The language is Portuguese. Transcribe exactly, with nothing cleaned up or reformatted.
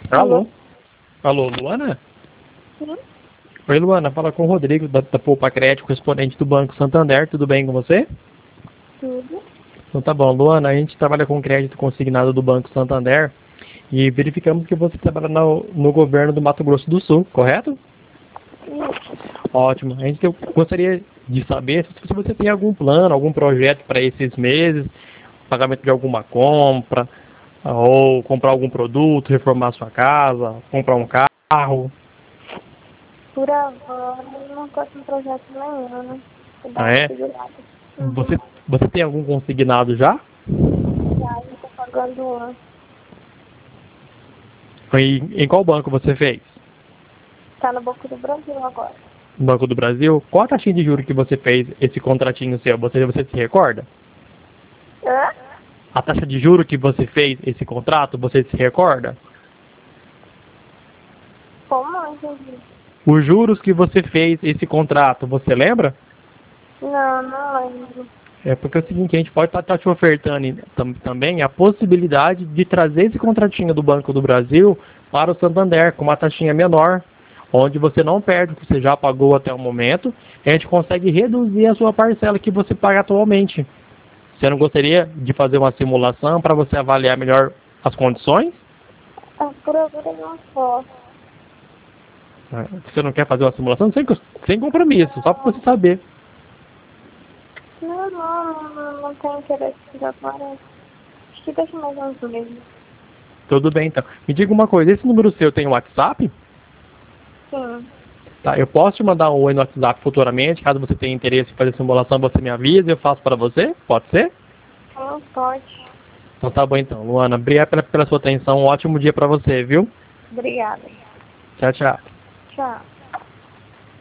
Alô? Alô? Alô, Luana? Sim? Oi, Luana, fala com o Rodrigo da, da Poupa Crédito, correspondente do Banco Santander. Tudo bem com você? Tudo? Então tá bom, Luana, a gente trabalha com crédito consignado do Banco Santander e verificamos que você trabalha no, no governo do Mato Grosso do Sul, correto? Isso. Ótimo. A gente eu gostaria de saber se você tem algum plano, algum projeto para esses meses, pagamento de alguma compra, ou comprar algum produto, reformar sua casa, comprar um carro. Por agora, eu não tô com projeto nenhum, né? Vou dar Ah, uma é? segurada. Você, Uhum. você tem algum consignado já? Já, eu tô pagando um. E em qual banco você fez? Tá no Banco do Brasil agora. No Banco do Brasil? Qual a taxinha de juros que você fez esse contratinho seu? Você, você se recorda? Hã? A taxa de juro que você fez esse contrato, você se recorda? Como não entendi? Os juros que você fez esse contrato, você lembra? Não, não lembro. É porque é o seguinte, a gente pode estar te ofertando tam, também a possibilidade de trazer esse contratinho do Banco do Brasil para o Santander com uma taxinha menor, onde você não perde o que você já pagou até o momento, e a gente consegue reduzir a sua parcela que você paga atualmente. Você não gostaria de fazer uma simulação para você avaliar melhor as condições? Ah, por agora eu não posso. Você não quer fazer uma simulação? Sem, sem compromisso, só para você saber. Não, não, não, não, não tenho interesse por agora. Acho que deixa mais uns meses. Tudo bem, então. Me diga uma coisa, esse número seu tem WhatsApp? Sim. Tá, eu posso te mandar um oi no WhatsApp futuramente, caso você tenha interesse em fazer simulação, você me avisa e eu faço para você? Pode ser? Sim, pode. Então tá bom então, Luana. Obrigado pela, pela sua atenção, um ótimo dia para você, viu? Obrigada. Tchau, tchau. Tchau.